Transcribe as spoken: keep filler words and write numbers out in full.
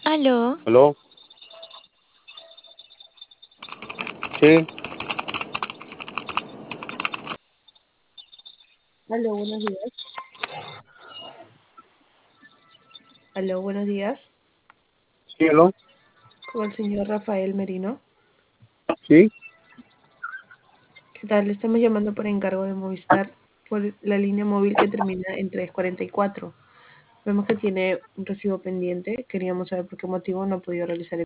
Aló, ¿Aló? Sí, Aló, buenos días. Aló, buenos días. sí, aló. Con el señor Rafael Merino. Sí, ¿Qué tal? Le estamos llamando por encargo de Movistar por la línea móvil que termina en trescientos cuarenta y cuatro. Vemos que tiene un recibo pendiente. Queríamos saber por qué motivo no ha podido realizar el